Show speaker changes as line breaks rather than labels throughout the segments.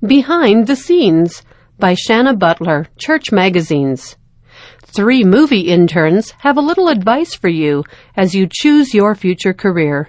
Behind the Scenes by Shanna Butler, Church Magazines. 3 movie interns have a little advice for you as you choose your future career.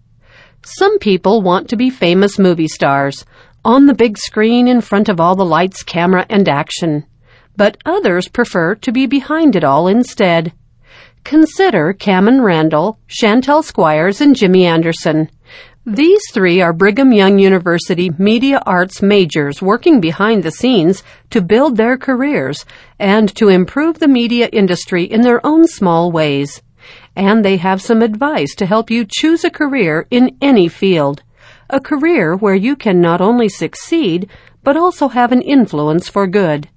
Some people want to be famous movie stars, on the big screen in front of all the lights, camera, and action. But others prefer to be behind it all instead. Consider Cameron Randall, Chantel Squires, and Jimmy Anderson. These 3 are Brigham Young University media arts majors working behind the scenes to build their careers and to improve the media industry in their own small ways. And they have some advice to help you choose a career in any field, a career where you can not only succeed, but also have an influence for good.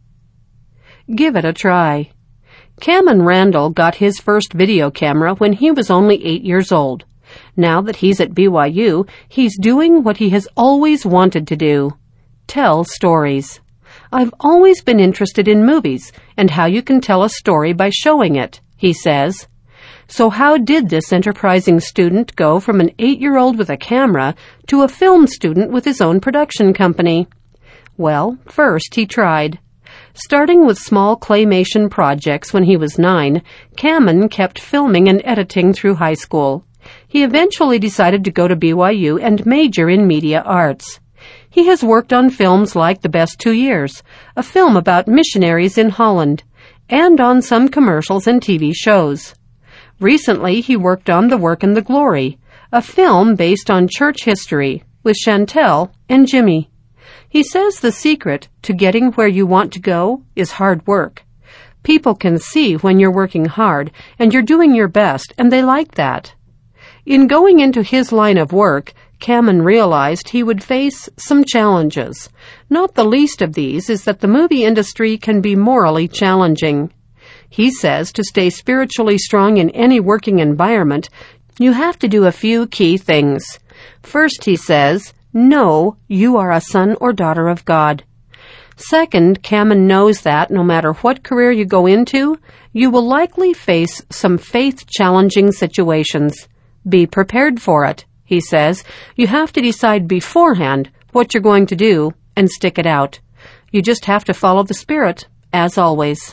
Give it a try. Cameron Randall got his first video camera when he was only 8 years old. Now that he's at BYU, he's doing what he has always wanted to do: tell stories. I've always been interested in movies and how you can tell a story by showing it, he says. So how did this enterprising student go from an 8-year-old with a camera to a film student with his own production company? Well, first he tried. Starting with small claymation projects when he was 9, Cameron kept filming and editing through high school. He eventually decided to go to BYU and major in media arts. He has worked on films like The Best 2 Years, a film about missionaries in Holland, and on some commercials and TV shows. Recently, he worked on The Work and the Glory, a film based on church history, with Chantel and Jimmy. He says the secret to getting where you want to go is hard work. People can see when you're working hard and you're doing your best, and they like that. In going into his line of work, Cameron realized he would face some challenges. Not the least of these is that the movie industry can be morally challenging. He says to stay spiritually strong in any working environment, you have to do a few key things. First, he says, know you are a son or daughter of God. Second, Cameron knows that no matter what career you go into, you will likely face some faith-challenging situations. Be prepared for it, he says. You have to decide beforehand what you're going to do and stick it out. You just have to follow the Spirit, as always.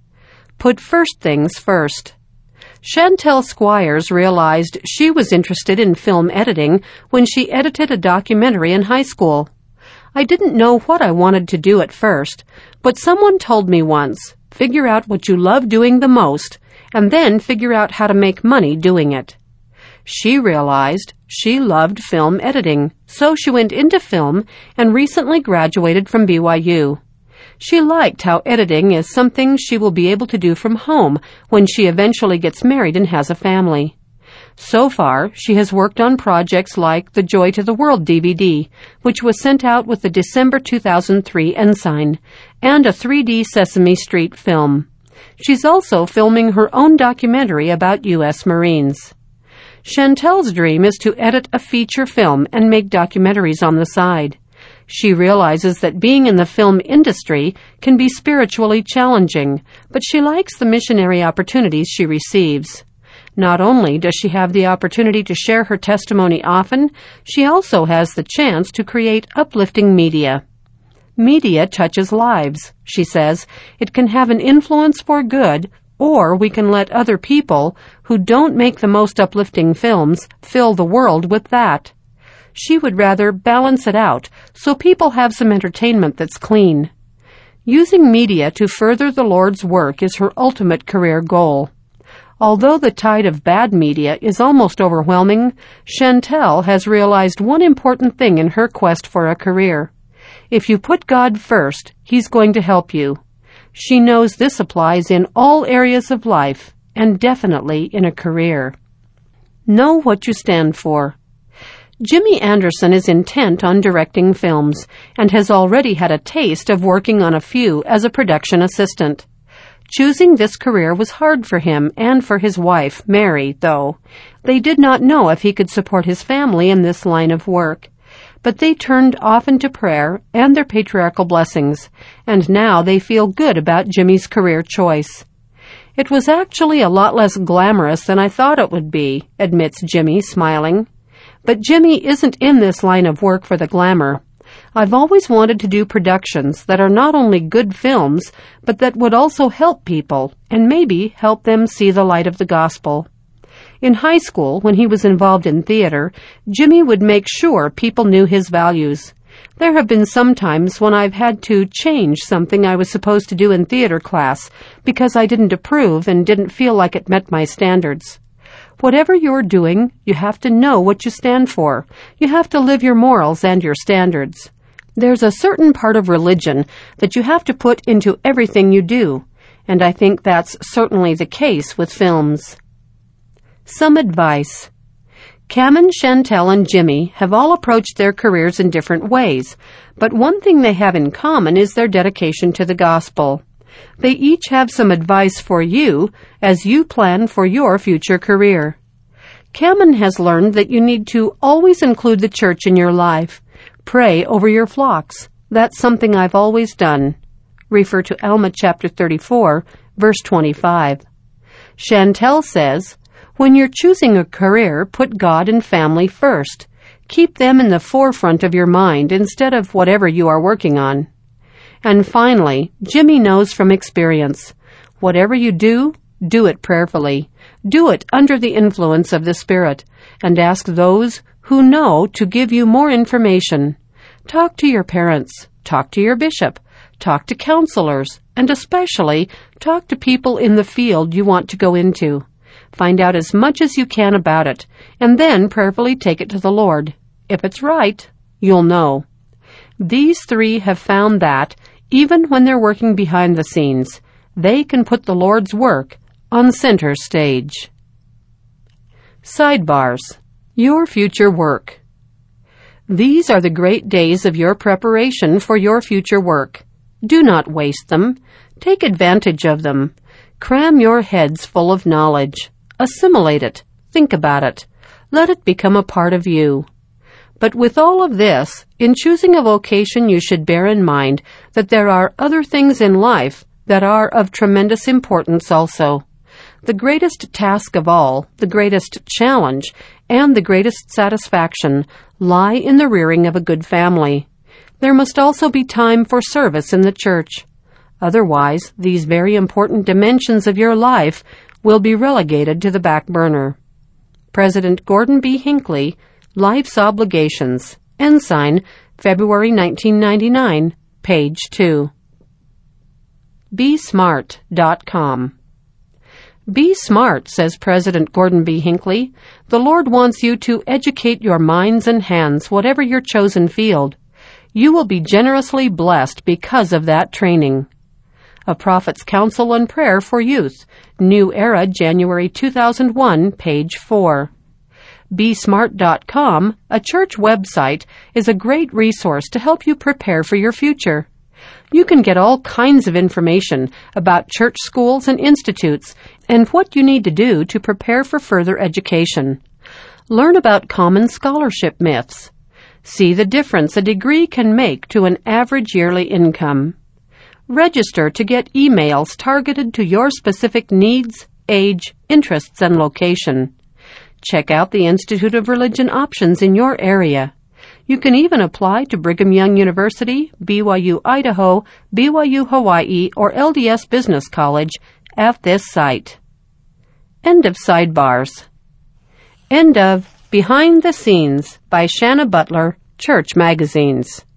Put first things first. Chantel Squires realized she was interested in film editing when she edited a documentary in high school. I didn't know what I wanted to do at first, but someone told me once, figure out what you love doing the most, and then figure out how to make money doing it. She realized she loved film editing, so she went into film and recently graduated from BYU. She liked how editing is something she will be able to do from home when she eventually gets married and has a family. So far, she has worked on projects like the Joy to the World DVD, which was sent out with the December 2003 Ensign, and a 3D Sesame Street film. She's also filming her own documentary about U.S. Marines. Chantel's dream is to edit a feature film and make documentaries on the side. She realizes that being in the film industry can be spiritually challenging, but she likes the missionary opportunities she receives. Not only does she have the opportunity to share her testimony often, she also has the chance to create uplifting media. Media touches lives, she says. It can have an influence for good, or we can let other people who don't make the most uplifting films fill the world with that. She would rather balance it out so people have some entertainment that's clean. Using media to further the Lord's work is her ultimate career goal. Although the tide of bad media is almost overwhelming, Chantel has realized one important thing in her quest for a career. If you put God first, He's going to help you. She knows this applies in all areas of life, and definitely in a career. Know what you stand for. Jimmy Anderson is intent on directing films, and has already had a taste of working on a few as a production assistant. Choosing this career was hard for him and for his wife, Mary, though. They did not know if he could support his family in this line of work. But they turned often to prayer and their patriarchal blessings, and now they feel good about Jimmy's career choice. It was actually a lot less glamorous than I thought it would be, admits Jimmy, smiling. But Jimmy isn't in this line of work for the glamour. I've always wanted to do productions that are not only good films, but that would also help people and maybe help them see the light of the gospel. In high school, when he was involved in theater, Jimmy would make sure people knew his values. There have been some times when I've had to change something I was supposed to do in theater class because I didn't approve and didn't feel like it met my standards. Whatever you're doing, you have to know what you stand for. You have to live your morals and your standards. There's a certain part of religion that you have to put into everything you do, and I think that's certainly the case with films. Some advice. Cameron, Chantel, and Jimmy have all approached their careers in different ways, but one thing they have in common is their dedication to the gospel. They each have some advice for you as you plan for your future career. Cameron has learned that you need to always include the church in your life. Pray over your flocks. That's something I've always done. Refer to Alma chapter 34, verse 25. Chantel says, when you're choosing a career, put God and family first. Keep them in the forefront of your mind instead of whatever you are working on. And finally, Jimmy knows from experience, whatever you do, do it prayerfully. Do it under the influence of the Spirit, and ask those who know to give you more information. Talk to your parents, talk to your bishop, talk to counselors, and especially talk to people in the field you want to go into. Find out as much as you can about it, and then prayerfully take it to the Lord. If it's right, you'll know. These three have found that, even when they're working behind the scenes, they can put the Lord's work on center stage. Sidebars. Your future work. These are the great days of your preparation for your future work. Do not waste them. Take advantage of them. Cram your heads full of knowledge. Assimilate it. Think about it. Let it become a part of you. But with all of this, in choosing a vocation, you should bear in mind that there are other things in life that are of tremendous importance also. The greatest task of all, the greatest challenge, and the greatest satisfaction lie in the rearing of a good family. There must also be time for service in the church. Otherwise, these very important dimensions of your life will be relegated to the back burner. President Gordon B. Hinckley, Life's Obligations, Ensign, February 1999, page 2. BeSmart.com. Be smart, says President Gordon B. Hinckley. The Lord wants you to educate your minds and hands, whatever your chosen field. You will be generously blessed because of that training. A Prophet's Counsel and Prayer for Youth, New Era, January 2001, page 4. BeSmart.com, a church website, is a great resource to help you prepare for your future. You can get all kinds of information about church schools and institutes and what you need to do to prepare for further education. Learn about common scholarship myths. See the difference a degree can make to an average yearly income. Register to get emails targeted to your specific needs, age, interests, and location. Check out the Institute of Religion options in your area. You can even apply to Brigham Young University, BYU Idaho, BYU Hawaii, or LDS Business College at this site. End of Sidebars. End of Behind the Scenes by Shanna Butler, Church Magazines.